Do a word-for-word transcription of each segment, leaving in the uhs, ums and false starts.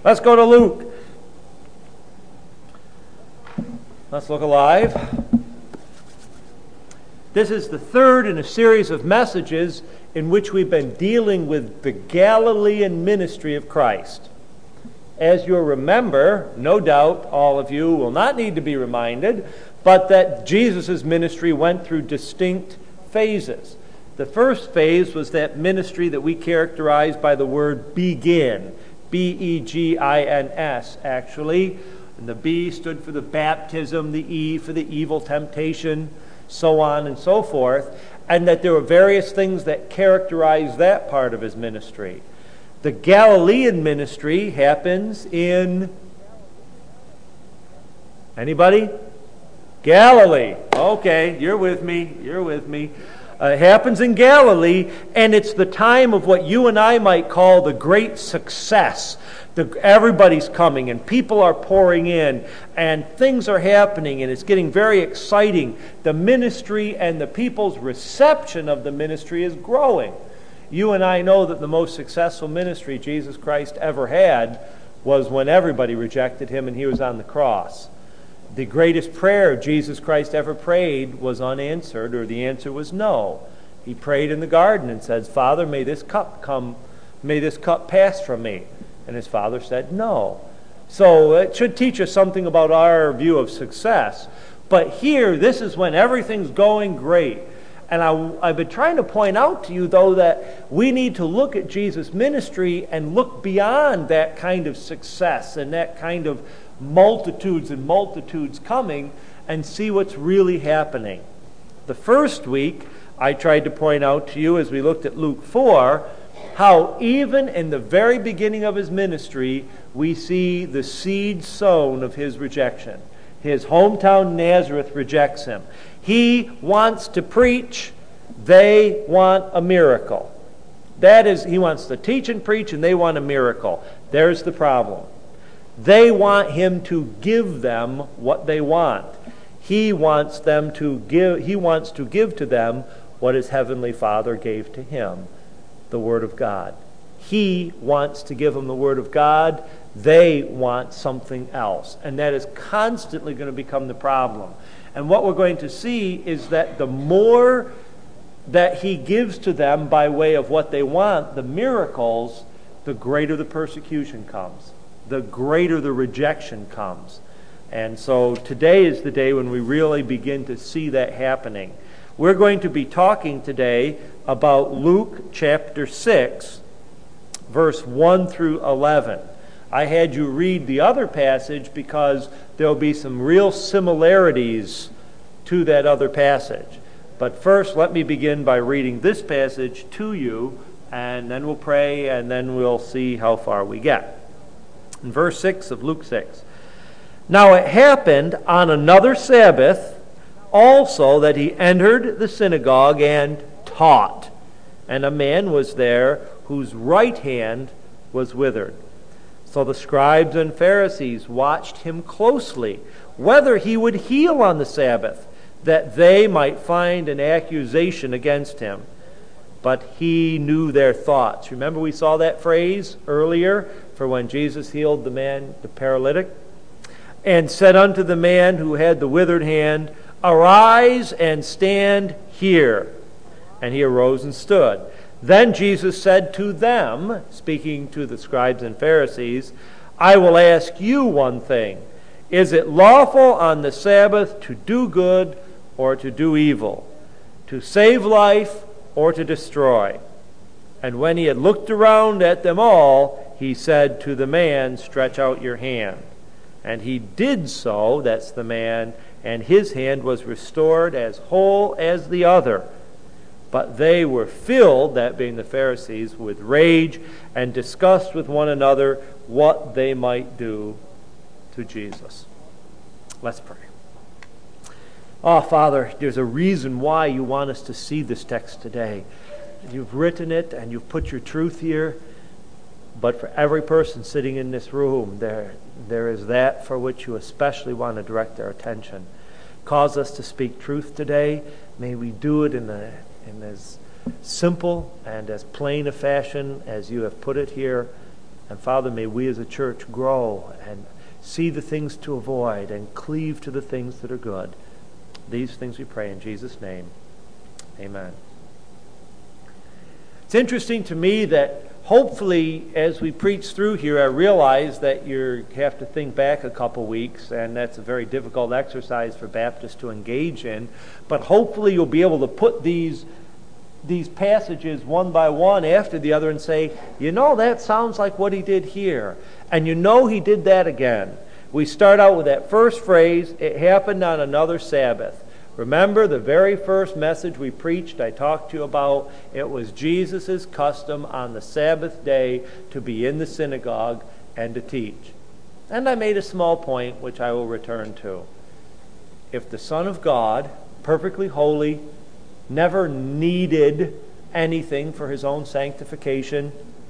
Let's go to Luke. Let's look alive. This is the third in a series of messages in which we've been dealing with the Galilean ministry of Christ. As you'll remember, no doubt all of you will not need to be reminded, but that Jesus' ministry went through distinct phases. The first phase was that ministry that we characterize by the word begin. B E G I N S, actually. And the B stood for the baptism, the E for the evil temptation, so on and so forth. And that there were various things that characterized that part of his ministry. The Galilean ministry happens in... Anybody? Galilee. Okay, you're with me. You're with me. Uh, it happens in Galilee, and it's the time of what you and I might call the great success. The, everybody's coming, and people are pouring in, and things are happening, and it's getting very exciting. The ministry and the people's reception of the ministry is growing. You and I know that the most successful ministry Jesus Christ ever had was when everybody rejected him and he was on the cross. The greatest prayer Jesus Christ ever prayed was unanswered, or the answer was no. He prayed in the garden and said, "Father, may this cup come, may this cup pass from me." And his Father said no. So it should teach us something about our view of success. But here, this is when everything's going great. And I, I've been trying to point out to you, though, that we need to look at Jesus' ministry and look beyond that kind of success and that kind of multitudes and multitudes coming and see what's really happening. The first week, I tried to point out to you as we looked at Luke four, how even in the very beginning of his ministry, we see the seed sown of his rejection. His hometown Nazareth rejects him. He wants to preach, they want a miracle. That is, he wants to teach and preach, and they want a miracle. There's the problem. They want him to give them what they want. He wants them to give, he wants to give to them what his heavenly Father gave to him, the Word of God. He wants to give them the Word of God. They want something else. And that is constantly going to become the problem. And what we're going to see is that the more that he gives to them by way of what they want, the miracles, the greater the persecution comes. The greater the rejection comes. And so today is the day when we really begin to see that happening. We're going to be talking today about Luke chapter six, verse one through eleven. I had you read the other passage because there'll be some real similarities to that other passage. But first, let me begin by reading this passage to you, and then we'll pray, and then we'll see how far we get. In verse six of Luke six, "Now it happened on another Sabbath also that he entered the synagogue and taught. And a man was there whose right hand was withered. So the scribes and Pharisees watched him closely, whether he would heal on the Sabbath, that they might find an accusation against him. But he knew their thoughts." Remember we saw that phrase earlier for when Jesus healed the man, the paralytic? "And said unto the man who had the withered hand, Arise and stand here. And he arose and stood. Then Jesus said to them," speaking to the scribes and Pharisees, "I will ask you one thing. Is it lawful on the Sabbath to do good or to do evil? To save life or to destroy?" And when he had looked around at them all, he said to the man, "Stretch out your hand." And he did so, that's the man, and his hand was restored as whole as the other. But they were filled, that being the Pharisees, with rage and discussed with one another what they might do to Jesus. Let's pray. Oh, Father, there's a reason why you want us to see this text today. You've written it and you've put your truth here. But for every person sitting in this room, there, there is that for which you especially want to direct our attention. Cause us to speak truth today. May we do it in, a, in as simple and as plain a fashion as you have put it here. And Father, may we as a church grow and see the things to avoid and cleave to the things that are good. These things we pray in Jesus' name. Amen. It's interesting to me that hopefully as we preach through here, I realize that you have to think back a couple weeks, and that's a very difficult exercise for Baptists to engage in. But hopefully you'll be able to put these these passages one by one after the other and say, you know, that sounds like what he did here. And you know he did that again. We start out with that first phrase, it happened on another Sabbath. Remember the very first message we preached, I talked to you about, it was Jesus' custom on the Sabbath day to be in the synagogue and to teach. And I made a small point, which I will return to. If the Son of God, perfectly holy, never needed anything for his own sanctification,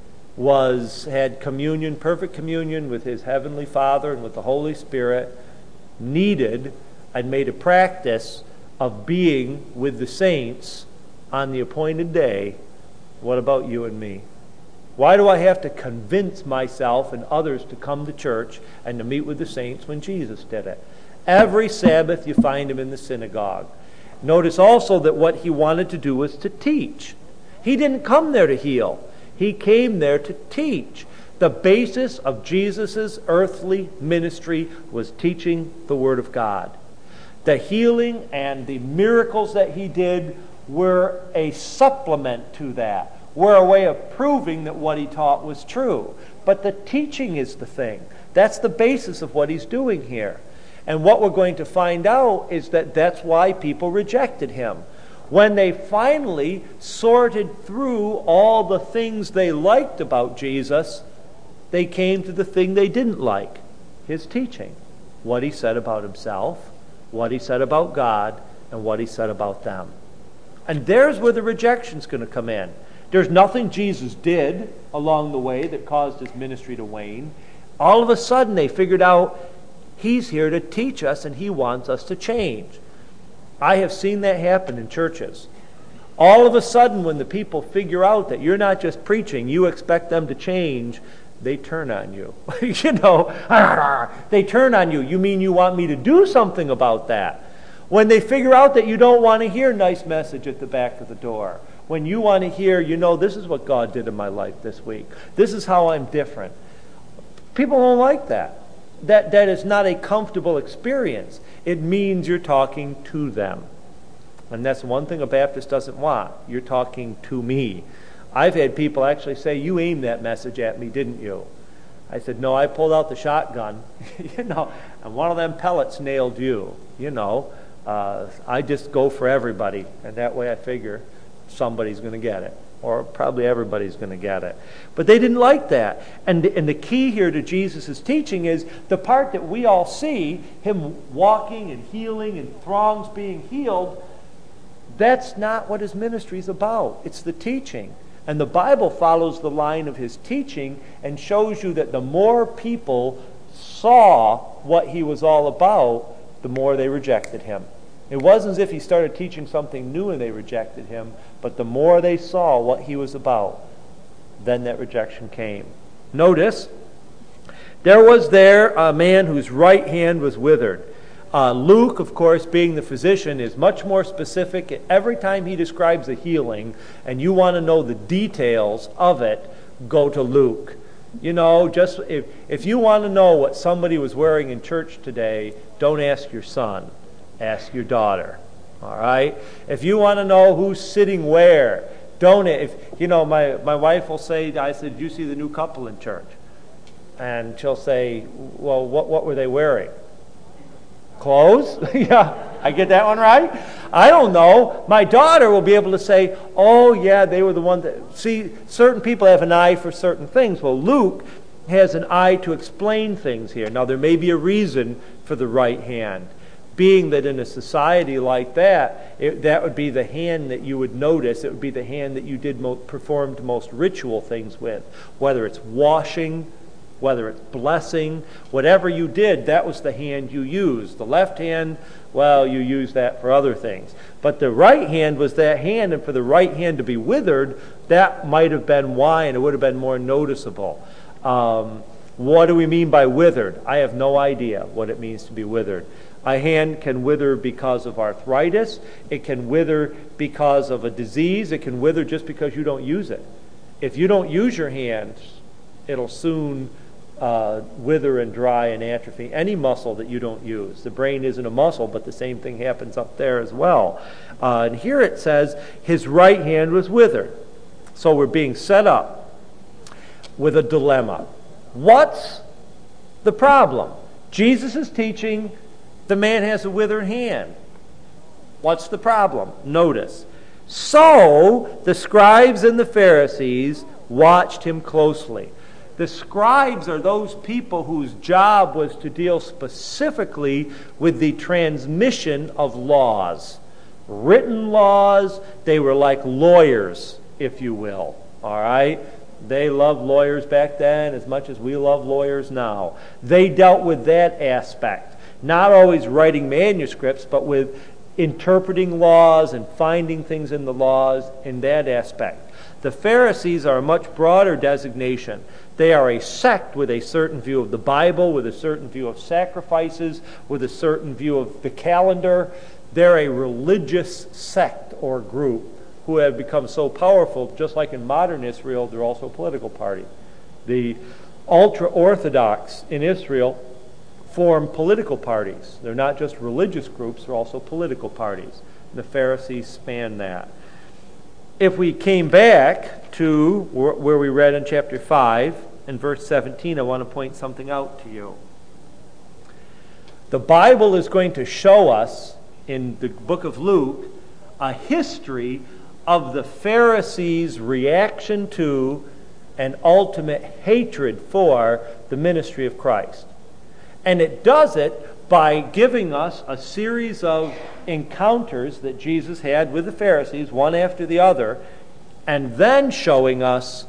was had communion, perfect communion with his heavenly Father and with the Holy Spirit, needed and made a practice of being with the saints on the appointed day, what about you and me? Why do I have to convince myself and others to come to church and to meet with the saints when Jesus did it? Every Sabbath you find him in the synagogue. Notice also that what he wanted to do was to teach. He didn't come there to heal. He came there to teach. The basis of Jesus' earthly ministry was teaching the Word of God. The healing and the miracles that he did were a supplement to that, were a way of proving that what he taught was true. But the teaching is the thing. That's the basis of what he's doing here. And what we're going to find out is that that's why people rejected him. When they finally sorted through all the things they liked about Jesus, they came to the thing they didn't like, his teaching. What he said about himself, what he said about God, and what he said about them. And there's where the rejection's going to come in. There's nothing Jesus did along the way that caused his ministry to wane. All of a sudden they figured out he's here to teach us and he wants us to change. I have seen that happen in churches. All of a sudden when the people figure out that you're not just preaching, you expect them to change, they turn on you. you know, they turn on you. You mean you want me to do something about that? When they figure out that you don't want to hear nice message at the back of the door. When you want to hear, you know, this is what God did in my life this week. This is how I'm different. People don't like that. That that is not a comfortable experience. It means you're talking to them. And that's one thing a Baptist doesn't want. You're talking to me. I've had people actually say, you aimed that message at me, didn't you? I said, no, I pulled out the shotgun, you know, and one of them pellets nailed you. You know, uh, I just go for everybody, and that way I figure somebody's going to get it. Or probably everybody's going to get it. But they didn't like that. And, and the key here to Jesus' teaching is the part that we all see, him walking and healing and throngs being healed, that's not what his ministry is about. It's the teaching. And the Bible follows the line of his teaching and shows you that the more people saw what he was all about, the more they rejected him. It wasn't as if he started teaching something new and they rejected him, but the more they saw what he was about, then that rejection came. Notice, there was there a man whose right hand was withered. Uh, Luke, of course, being the physician, is much more specific. Every time he describes a healing, and you want to know the details of it, go to Luke. You know, just if, if you want to know what somebody was wearing in church today, don't ask your son. Ask your daughter. All right? If you want to know who's sitting where, don't, if, you know, my, my wife will say, I said, "Did you see the new couple in church?" And she'll say, well, what, what were they wearing? Clothes? Yeah, I get that one right? I don't know. My daughter will be able to say, oh, yeah, they were the one that... See, certain people have an eye for certain things. Well, Luke has an eye to explain things here. Now, there may be a reason for the right hand. Being that in a society like that, it, that would be the hand that you would notice. It would be the hand that you did mo- performed most ritual things with. Whether it's washing, whether it's blessing, whatever you did, that was the hand you used. The left hand, well, you used that for other things. But the right hand was that hand, and for the right hand to be withered, that might have been why, and it would have been more noticeable. Um, what do we mean by withered? I have no idea what it means to be withered. A hand can wither because of arthritis. It can wither because of a disease. It can wither just because you don't use it. If you don't use your hand, it'll soon uh, wither and dry and atrophy. Any muscle that you don't use. The brain isn't a muscle, but the same thing happens up there as well. Uh, and here it says his right hand was withered. So we're being set up with a dilemma. What's the problem? Jesus is teaching the man has a withered hand. What's the problem? Notice. So the scribes and the Pharisees watched him closely. The scribes are those people whose job was to deal specifically with the transmission of laws. Written laws, they were like lawyers, if you will. All right? They loved lawyers back then as much as we love lawyers now. They dealt with that aspect. Not always writing manuscripts, but with interpreting laws and finding things in the laws in that aspect. The Pharisees are a much broader designation. They are a sect with a certain view of the Bible, with a certain view of sacrifices, with a certain view of the calendar. They're a religious sect or group who have become so powerful, just like in modern Israel, they're also a political party. The ultra-Orthodox in Israel form political parties. They're not just religious groups, they're also political parties. The Pharisees span that. If we came back to where we read in chapter five and verse seventeen, I want to point something out to you. The Bible is going to show us in the book of Luke a history of the Pharisees' reaction to and ultimate hatred for the ministry of Christ. And it does it by giving us a series of encounters that Jesus had with the Pharisees, one after the other, and then showing us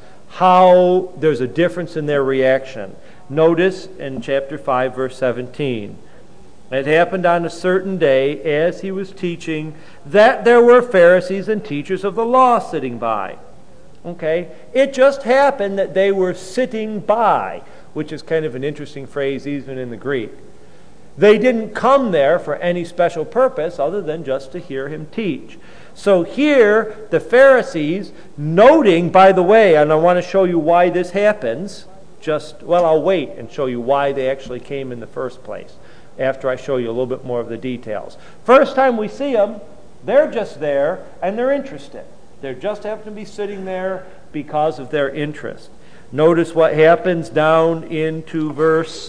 how there's a difference in their reaction. Notice in chapter five, verse seventeen. It happened on a certain day, as he was teaching, that there were Pharisees and teachers of the law sitting by. Okay? It just happened that they were sitting by, which is kind of an interesting phrase even in the Greek. They didn't come there for any special purpose other than just to hear him teach. So here, the Pharisees, noting, by the way, and I want to show you why this happens, just, well, I'll wait and show you why they actually came in the first place, after I show you a little bit more of the details. First time we see them, they're just there and they're interested. They just happen to be sitting there because of their interest. Notice what happens down into verse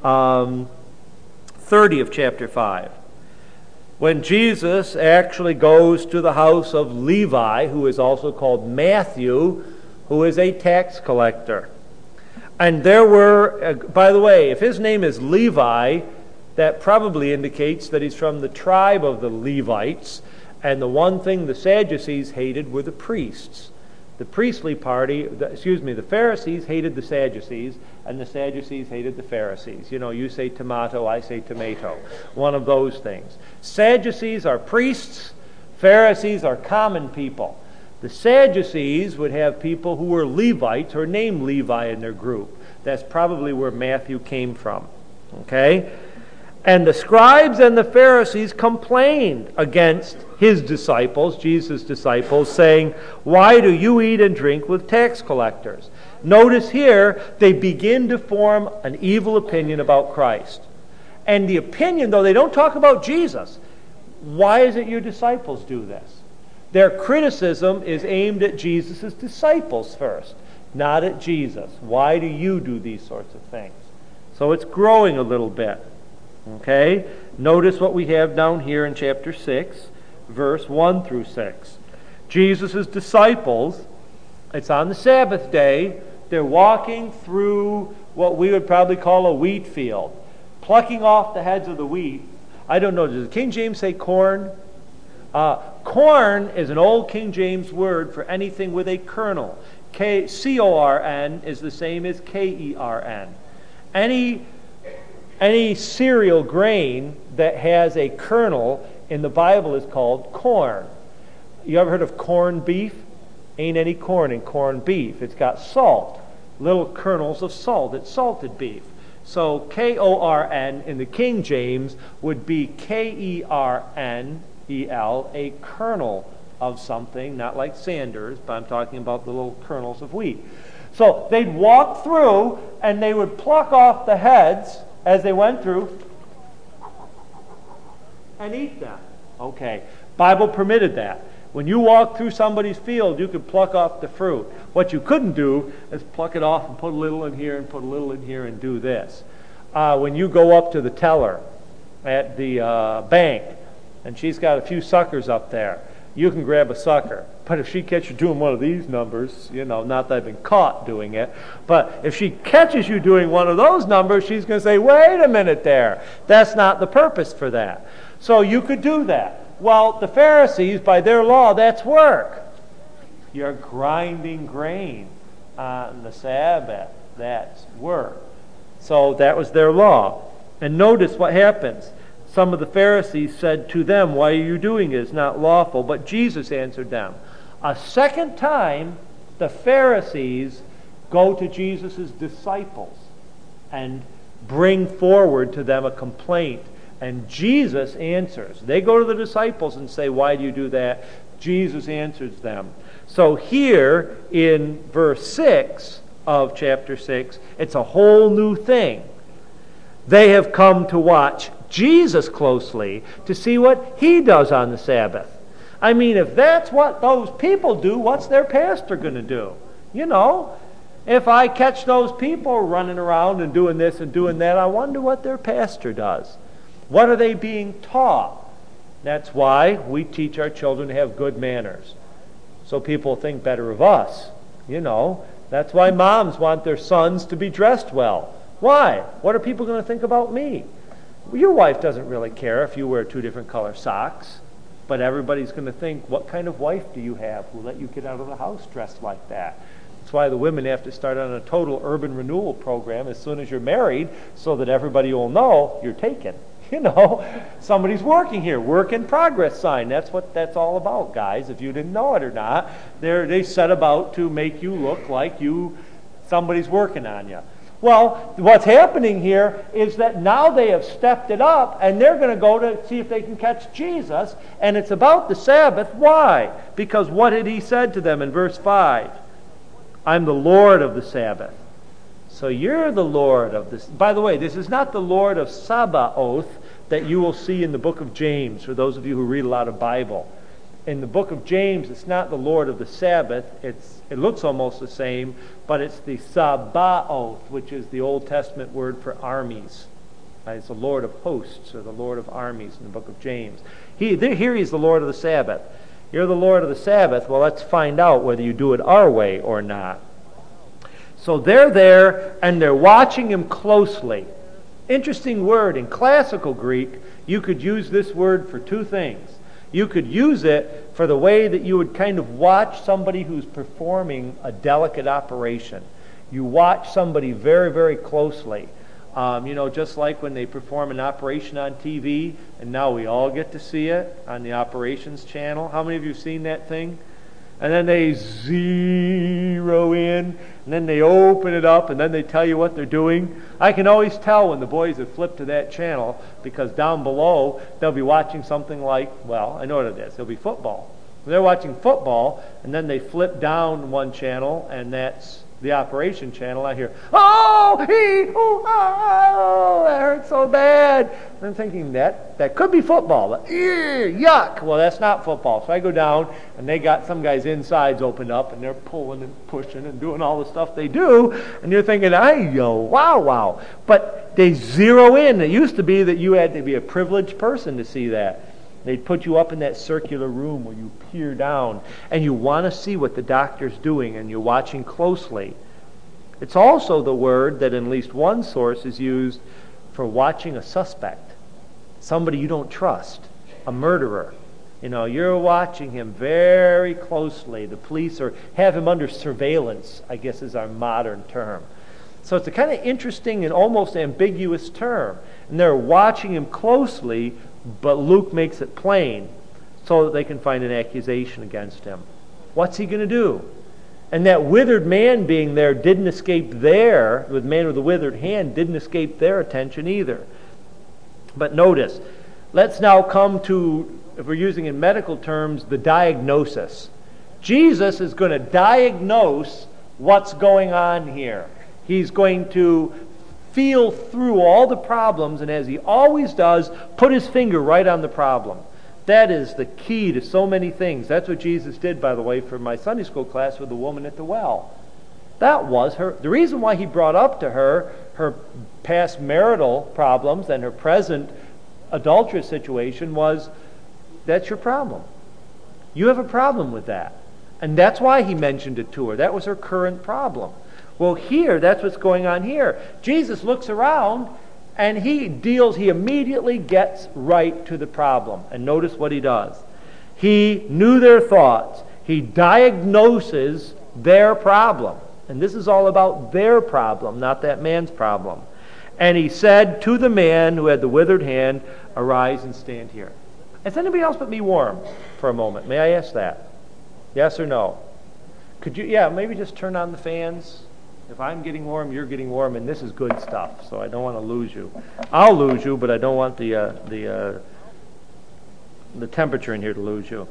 um, thirty of chapter five. When Jesus actually goes to the house of Levi, who is also called Matthew, who is a tax collector. And there were, uh, by the way, if his name is Levi, that probably indicates that he's from the tribe of the Levites. And the one thing the Sadducees hated were the priests. The priestly party, the, excuse me, the Pharisees hated the Sadducees, and the Sadducees hated the Pharisees. You know, you say tomato, I say tomato. One of those things. Sadducees are priests, Pharisees are common people. The Sadducees would have people who were Levites or named Levi in their group. That's probably where Matthew came from. Okay? And the scribes and the Pharisees complained against his disciples, Jesus' disciples, saying, "Why do you eat and drink with tax collectors?" Notice here, they begin to form an evil opinion about Christ. And the opinion, though they don't talk about Jesus, why is it your disciples do this? Their criticism is aimed at Jesus' disciples first, not at Jesus. Why do you do these sorts of things? So it's growing a little bit. Okay? Notice what we have down here in chapter six, verse one through six. Jesus' disciples, it's on the Sabbath day, they're walking through what we would probably call a wheat field, plucking off the heads of the wheat. I don't know, does the King James say corn? Uh, corn is an old King James word for anything with a kernel. K- C O R N is the same as K E R N. Any Any cereal grain that has a kernel in the Bible is called corn. You ever heard of corned beef? Ain't any corn in corned beef. It's got salt. little kernels of salt. It's salted beef. So K O R N in the King James would be K E R N E L, a kernel of something, not like Sanders, but I'm talking about the little kernels of wheat. So they'd walk through and they would pluck off the heads as they went through and eat them. Okay, Bible permitted that. When you walk through somebody's field, you could pluck off the fruit. What you couldn't do is pluck it off and put a little in here and put a little in here and do this. Uh, when you go up to the teller at the uh, bank and she's got a few suckers up there, you can grab a sucker. But if she catches you doing one of these numbers, you know, not that I've been caught doing it, but if she catches you doing one of those numbers, she's going to say, wait a minute there. That's not the purpose for that. So you could do that. Well, the Pharisees, by their law, that's work. You're grinding grain on the Sabbath. That's work. So that was their law. And notice what happens. Some of the Pharisees said to them, why are you doing it? It's not lawful. But Jesus answered them. A second time, the Pharisees go to Jesus' disciples and bring forward to them a complaint. And Jesus answers. They go to the disciples and say, why do you do that? Jesus answers them. So here in verse six of chapter six, it's a whole new thing. They have come to watch Jesus closely to see what he does on the Sabbath. I mean, if that's what those people do, what's their pastor going to do? You know, if I catch those people running around and doing this and doing that, I wonder what their pastor does. What are they being taught? That's why we teach our children to have good manners, so people think better of us. You know, that's why moms want their sons to be dressed well. Why? What are people going to think about me? Your wife doesn't really care if you wear two different color socks, but everybody's going to think, what kind of wife do you have who let you get out of the house dressed like that? That's why the women have to start on a total urban renewal program as soon as you're married, so that everybody will know you're taken. You know, somebody's working here. Work in progress sign. That's what that's all about, guys. If you didn't know it or not, they're, they set about to make you look like you somebody's working on you. Well, what's happening here is that now they have stepped it up, and they're going to go to see if they can catch Jesus, and it's about the Sabbath. Why? Because what had he said to them in verse five? I'm the Lord of the Sabbath. So you're the Lord of this. By the way, this is not the Lord of Sabaoth that you will see in the book of James, for those of you who read a lot of Bible. In the book of James, it's not the Lord of the Sabbath. It's It looks almost the same, but it's the Sabaoth, which is the Old Testament word for armies. It's the Lord of hosts, or the Lord of armies in the book of James. He, here he's the Lord of the Sabbath. You're the Lord of the Sabbath. Well, let's find out whether you do it our way or not. So they're there, and they're watching him closely. Interesting word. In classical Greek, you could use this word for two things. You could use it for the way that you would kind of watch somebody who's performing a delicate operation. You watch somebody very, very closely. Um, you know, just like when they perform an operation on T V, and now we all get to see it on the operations channel. How many of you have seen that thing? And then they zero in, and then they open it up, and then they tell you what they're doing. I can always tell when the boys have flipped to that channel, because down below they'll be watching something like, well, I know what it is. It'll be football. They're watching football, and then they flip down one channel, and that's the operation channel. I hear, oh, he, oh, oh, that hurts so bad. And I'm thinking that that could be football, but ew, yuck. Well, that's not football. So I go down, and they got some guys' insides opened up, and they're pulling and pushing and doing all the stuff they do. And you're thinking, ay, yo, wow, wow. But they zero in. It used to be that you had to be a privileged person to see that. They'd put you up in that circular room where you peer down and you want to see what the doctor's doing and you're watching closely. It's also the word that in at least one source is used for watching a suspect, somebody you don't trust, a murderer. You know, you're watching him very closely. The police are have him under surveillance, I guess is our modern term. So it's a kind of interesting and almost ambiguous term. And they're watching him closely, but Luke makes it plain so that they can find an accusation against him. What's he going to do? And that withered man being there didn't escape their, the man with the withered hand didn't escape their attention either. But notice, let's now come to, if we're using in medical terms, the diagnosis. Jesus is going to diagnose what's going on here. He's going to feel through all the problems, and as he always does, put his finger right on the problem. That is the key to so many things. That's what Jesus did, by the way, for my Sunday school class with the woman at the well. That was her. The reason why he brought up to her her past marital problems and her present adulterous situation was, that's your problem. You have a problem with that. And that's why he mentioned it to her. That was her current problem. Well, here, that's what's going on here. Jesus looks around and he deals, he immediately gets right to the problem. And notice what he does. He knew their thoughts. He diagnoses their problem. And this is all about their problem, not that man's problem. And he said to the man who had the withered hand, arise and stand here. Is anybody else but me warm for a moment? May I ask that? Yes or no? Could you, yeah, maybe just turn on the fans. If I'm getting warm, you're getting warm, and this is good stuff, so I don't want to lose you. I'll lose you, but I don't want the uh, the uh, the temperature in here to lose you.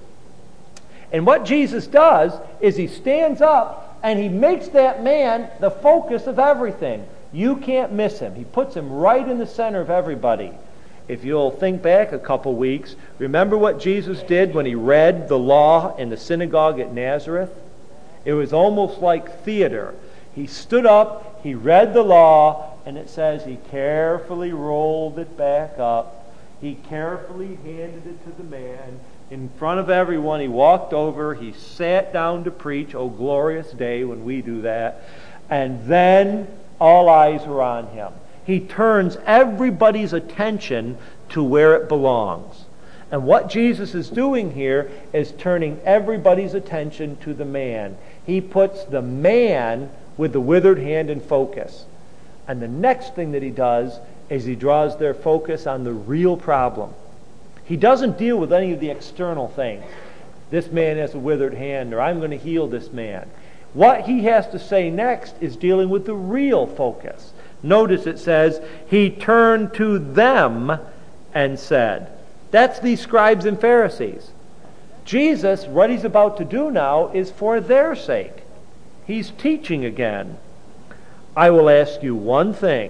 And what Jesus does is he stands up and he makes that man the focus of everything. You can't miss him. He puts him right in the center of everybody. If you'll think back a couple weeks, remember what Jesus did when he read the law in the synagogue at Nazareth? It was almost like theater. He stood up, he read the law, and it says he carefully rolled it back up. He carefully handed it to the man. In front of everyone, he walked over, he sat down to preach. Oh, glorious day when we do that. And then all eyes were on him. He turns everybody's attention to where it belongs. And what Jesus is doing here is turning everybody's attention to the man. He puts the man with the withered hand in focus. And the next thing that he does is he draws their focus on the real problem. He doesn't deal with any of the external things. This man has a withered hand, or I'm going to heal this man. What he has to say next is dealing with the real focus. Notice it says, he turned to them and said. That's these scribes and Pharisees. Jesus, what he's about to do now is for their sake. He's teaching again. I will ask you one thing.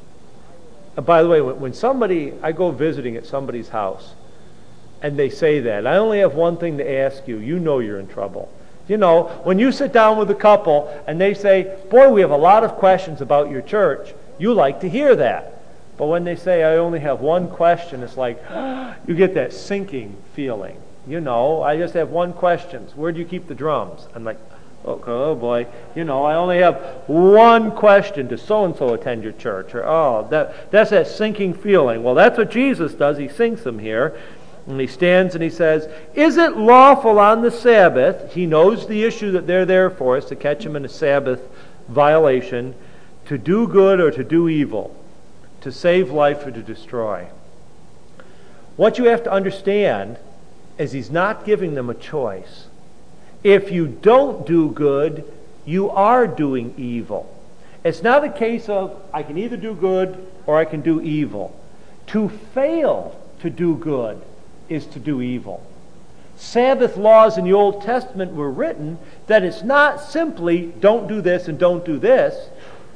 And by the way, when somebody, I go visiting at somebody's house, and they say that, I only have one thing to ask you, you know you're in trouble. You know, when you sit down with a couple and they say, boy, we have a lot of questions about your church, you like to hear that. But when they say, I only have one question, it's like, you get that sinking feeling. You know, I just have one question. Where do you keep the drums? I'm like, okay, oh boy, you know, I only have one question. Does so-and-so attend your church? Or, oh, that, that's that sinking feeling. Well, that's what Jesus does. He sinks them here. And he stands and he says, is it lawful on the Sabbath? He knows the issue that they're there for, is to catch him in a Sabbath violation, to do good or to do evil, to save life or to destroy. What you have to understand is he's not giving them a choice. If you don't do good, you are doing evil. It's not a case of, I can either do good or I can do evil. To fail to do good is to do evil. Sabbath laws in the Old Testament were written that it's not simply don't do this and don't do this.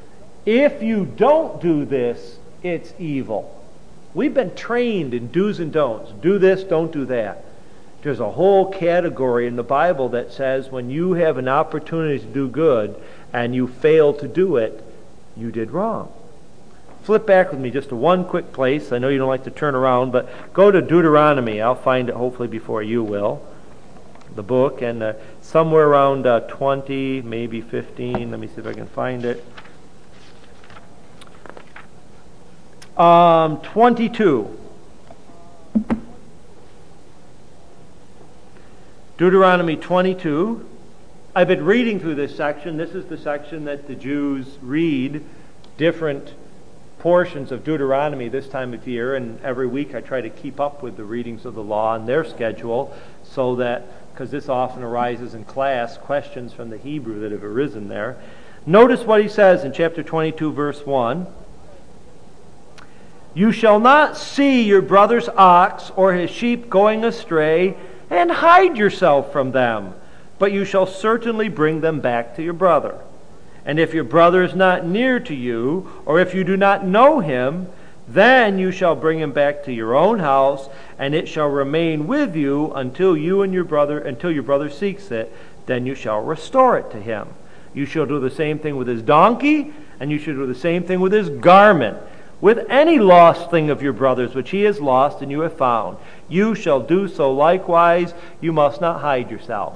If you don't do this, it's evil. We've been trained in do's and don'ts. Do this, don't do that. There's a whole category in the Bible that says when you have an opportunity to do good and you fail to do it, you did wrong. Flip back with me just to one quick place. I know you don't like to turn around, but go to Deuteronomy. I'll find it hopefully before you will. The book, and uh, somewhere around uh, twenty, maybe fifteen. Let me see if I can find it. Um, twenty-two. Deuteronomy twenty-two. I've been reading through this section. This is the section that the Jews read different portions of Deuteronomy this time of year, and every week I try to keep up with the readings of the law on their schedule so that because this often arises in class, questions from the Hebrew that have arisen there. Notice what he says in chapter twenty-two, verse one. You shall not see your brother's ox or his sheep going astray and hide yourself from them, but you shall certainly bring them back to your brother. And if your brother is not near to you, or if you do not know him, then you shall bring him back to your own house, and it shall remain with you until you and your brother, until your brother seeks it. Then you shall restore it to him. You shall do the same thing with his donkey, and you shall do the same thing with his garment. With any lost thing of your brother's which he has lost and you have found, you shall do so likewise. You must not hide yourself.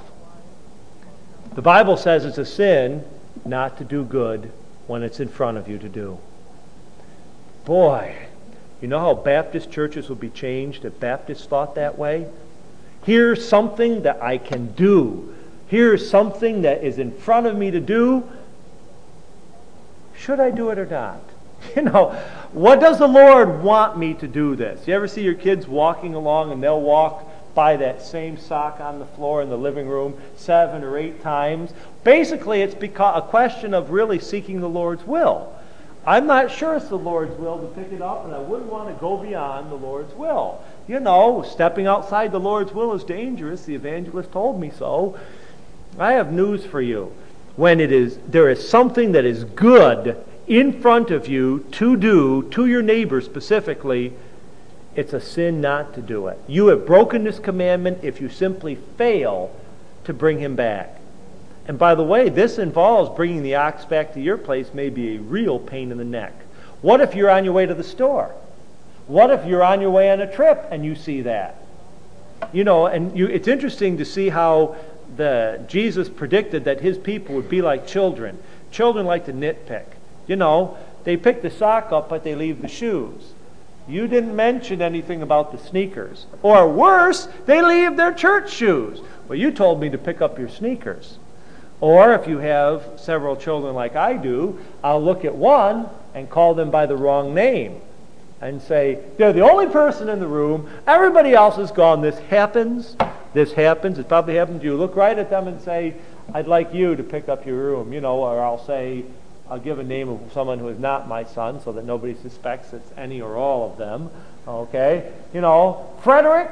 The Bible says it's a sin not to do good when it's in front of you to do. Boy, you know how Baptist churches would be changed if Baptists thought that way? Here's something that I can do. Here's something that is in front of me to do. Should I do it or not? You know, what does the Lord want me to do this? You ever see your kids walking along and they'll walk by that same sock on the floor in the living room seven or eight times? Basically, it's because a question of really seeking the Lord's will. I'm not sure it's the Lord's will to pick it up, and I wouldn't want to go beyond the Lord's will. You know, stepping outside the Lord's will is dangerous. The evangelist told me so. I have news for you. When it is, there is something that is good in front of you to do, to your neighbor specifically, it's a sin not to do it. You have broken this commandment if you simply fail to bring him back. And by the way, this involves bringing the ox back to your place may be a real pain in the neck. What if you're on your way to the store? What if you're on your way on a trip and you see that? You know, and you, it's interesting to see how the Jesus predicted that his people would be like children. Children like to nitpick. You know, they pick the sock up, but they leave the shoes. You didn't mention anything about the sneakers. Or worse, they leave their church shoes. Well, you told me to pick up your sneakers. Or if you have several children like I do, I'll look at one and call them by the wrong name and say, they're the only person in the room. Everybody else is gone. This happens. This happens. It probably happened to you. Look right at them and say, I'd like you to pick up your room. You know, or I'll say, I'll give a name of someone who is not my son so that nobody suspects it's any or all of them. Okay? You know, Frederick,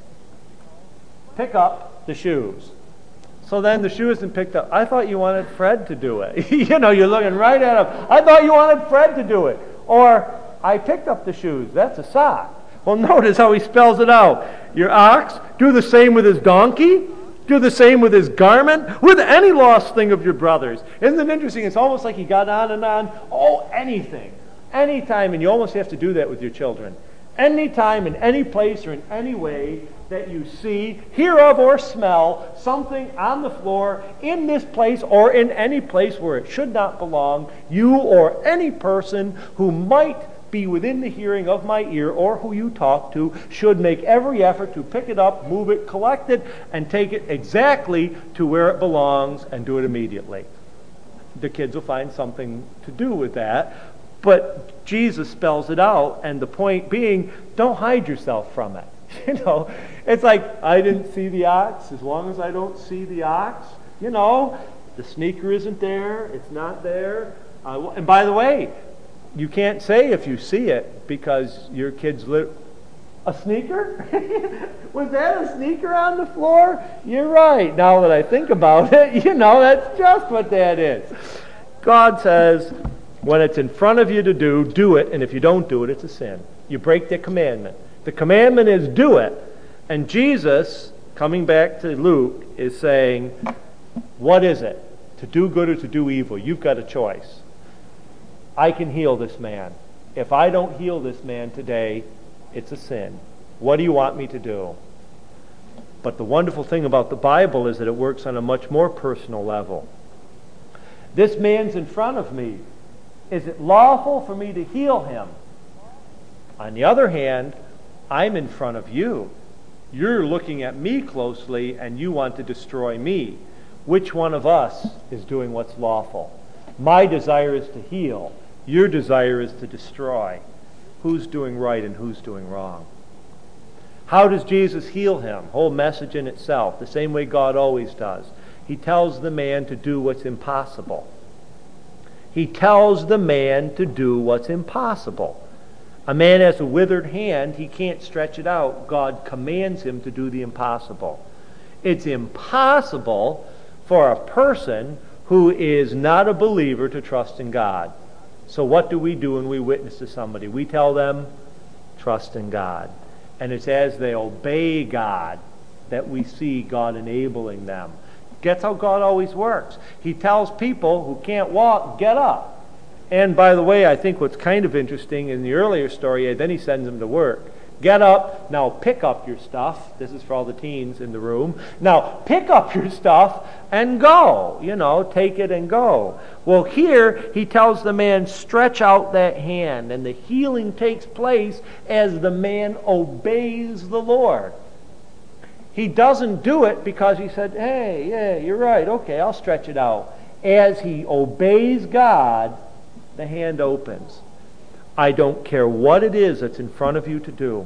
pick up the shoes. So then the shoe isn't picked up. I thought you wanted Fred to do it. You know, you're looking right at him. I thought you wanted Fred to do it. Or, I picked up the shoes. That's a sock. Well, notice how he spells it out. Your ox, do the same with his donkey. Do the same with his garment, with any lost thing of your brother's. Isn't it interesting? It's almost like he got on and on. Oh, anything. Anytime. And you almost have to do that with your children. Anytime, in any place, or in any way that you see, hear of, or smell something on the floor, in this place, or in any place where it should not belong, you or any person who might be within the hearing of my ear, or who you talk to, should make every effort to pick it up, move it, collect it, and take it exactly to where it belongs, and do it immediately. The kids will find something to do with that, but Jesus spells it out, and the point being, don't hide yourself from it. You know, it's like, I didn't see the ox. As long as I don't see the ox, you know, the sneaker isn't there, it's not there. Uh, and by the way, you can't say if you see it because your kids live. A sneaker? Was that a sneaker on the floor? You're right. Now that I think about it, you know, that's just what that is. God says, when it's in front of you to do, do it, and if you don't do it, it's a sin. You break the commandment. The commandment is do it. And Jesus, coming back to Luke, is saying, what is it? To do good or to do evil? You've got a choice. I can heal this man. If I don't heal this man today, it's a sin. What do you want me to do? But the wonderful thing about the Bible is that it works on a much more personal level. This man's in front of me. Is it lawful for me to heal him? On the other hand, I'm in front of you. You're looking at me closely and you want to destroy me. Which one of us is doing what's lawful? My desire is to heal. Your desire is to destroy. Who's doing right and who's doing wrong? How does Jesus heal him? Whole message in itself, the same way God always does. He tells the man to do what's impossible. He tells the man to do what's impossible. A man has a withered hand, he can't stretch it out. God commands him to do the impossible. It's impossible for a person who is not a believer to trust in God. So what do we do when we witness to somebody? We tell them, trust in God. And it's as they obey God that we see God enabling them. That's how God always works. He tells people who can't walk, get up. And by the way, I think what's kind of interesting in the earlier story, then he sends them to work. Get up, now pick up your stuff. This is for all the teens in the room. Now pick up your stuff and go. You know, take it and go. Well, here he tells the man, stretch out that hand. And the healing takes place as the man obeys the Lord. He doesn't do it because he said, hey, yeah, you're right. Okay, I'll stretch it out. As he obeys God, the hand opens. I don't care what it is that's in front of you to do.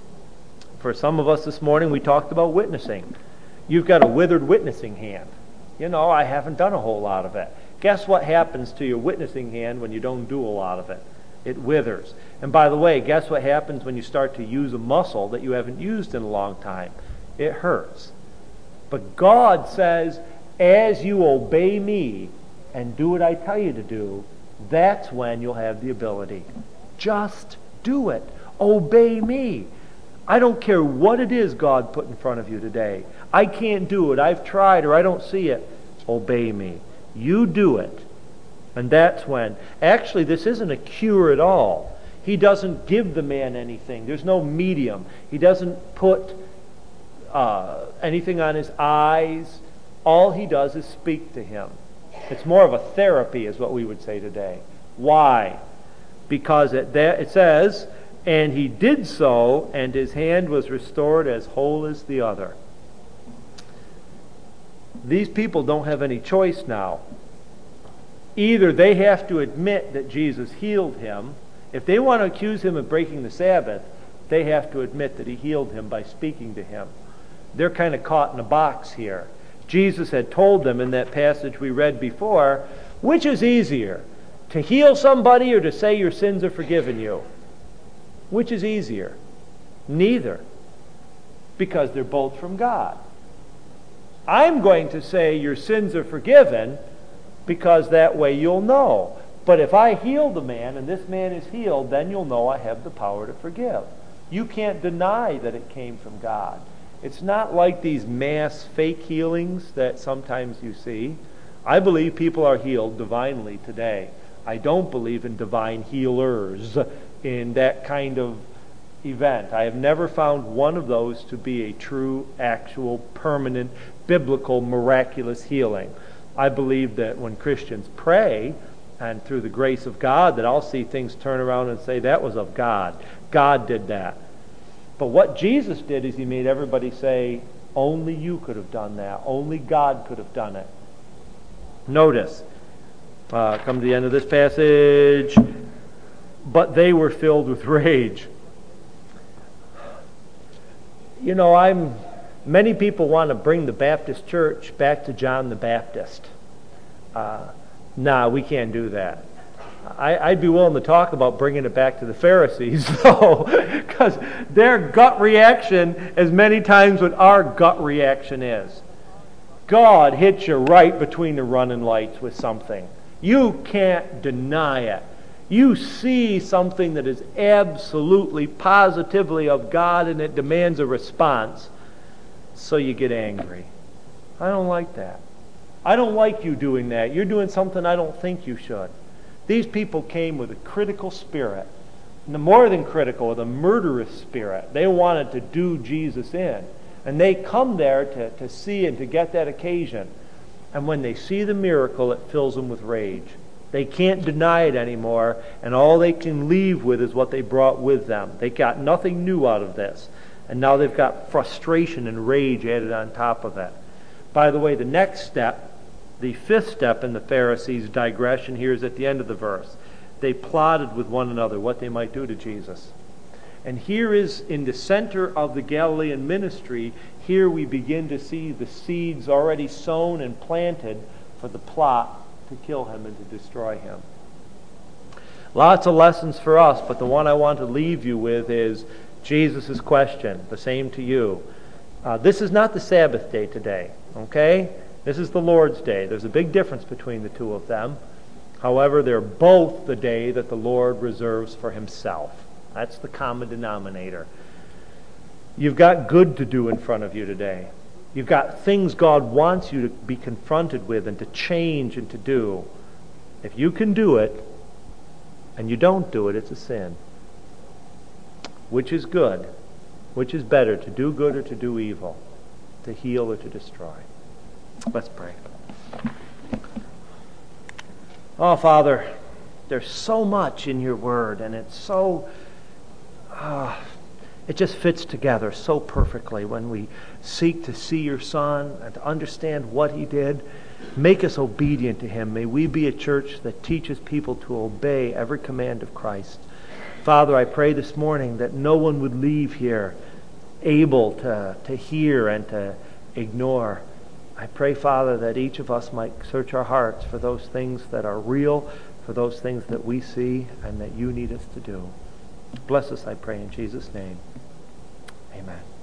For some of us this morning, we talked about witnessing. You've got a withered witnessing hand. You know, I haven't done a whole lot of it. Guess what happens to your witnessing hand when you don't do a lot of it? It withers. And by the way, guess what happens when you start to use a muscle that you haven't used in a long time? It hurts. But God says, as you obey me and do what I tell you to do, that's when you'll have the ability. Just do it. Obey me. I don't care what it is God put in front of you today. I can't do it. I've tried or I don't see it. Obey me. You do it. And that's when. Actually, this isn't a cure at all. He doesn't give the man anything. There's no medium. He doesn't put uh, anything on his eyes. All he does is speak to him. It's more of a therapy, is what we would say today. Why? Because it, there, it says, and he did so, and his hand was restored as whole as the other. These people don't have any choice now. Either they have to admit that Jesus healed him. If they want to accuse him of breaking the Sabbath, they have to admit that he healed him by speaking to him. They're kind of caught in a box here. Jesus had told them in that passage we read before, which is easier, to heal somebody or to say your sins are forgiven you? Which is easier? Neither. Because they're both from God. I'm going to say your sins are forgiven because that way you'll know. But if I heal the man and this man is healed, then you'll know I have the power to forgive. You can't deny that it came from God. It's not like these mass fake healings that sometimes you see. I believe people are healed divinely today. I don't believe in divine healers in that kind of event. I have never found one of those to be a true, actual, permanent, biblical, miraculous healing. I believe that when Christians pray, and through the grace of God, that I'll see things turn around and say, that was of God. God did that. But what Jesus did is he made everybody say, only you could have done that. Only God could have done it. Notice, uh, come to the end of this passage, but they were filled with rage. You know, I'm. Many people want to bring the Baptist church back to John the Baptist. Uh, nah, we can't do that. I, I'd be willing to talk about bringing it back to the Pharisees, though, because their gut reaction is many times what our gut reaction is. God hits you right between the running lights with something. You can't deny it. You see something that is absolutely, positively of God, and it demands a response, so you get angry. I don't like that. I don't like you doing that. You're doing something I don't think you should. These people came with a critical spirit, more than critical, with a murderous spirit. They wanted to do Jesus in. And they come there to, to see and to get that occasion. And when they see the miracle, it fills them with rage. They can't deny it anymore, and all they can leave with is what they brought with them. They got nothing new out of this. And now they've got frustration and rage added on top of it. By the way, the next step, the fifth step in the Pharisees' digression here is at the end of the verse. They plotted with one another what they might do to Jesus. And here is, in the center of the Galilean ministry, here we begin to see the seeds already sown and planted for the plot to kill him and to destroy him. Lots of lessons for us, but the one I want to leave you with is Jesus' question, the same to you. Uh, this is not the Sabbath day today, okay? This is the Lord's day. There's a big difference between the two of them. However, they're both the day that the Lord reserves for himself. That's the common denominator. You've got good to do in front of you today. You've got things God wants you to be confronted with and to change and to do. If you can do it and you don't do it, it's a sin. Which is good? Which is better, to do good or to do evil? To heal or to destroy? Let's pray. Oh, Father, there's so much in your word, and it's so... Uh, it just fits together so perfectly when we seek to see your Son and to understand what he did. Make us obedient to him. May we be a church that teaches people to obey every command of Christ. Father, I pray this morning that no one would leave here able to, to hear and to ignore. I pray, Father, that each of us might search our hearts for those things that are real, for those things that we see and that you need us to do. Bless us, I pray, in Jesus' name. Amen.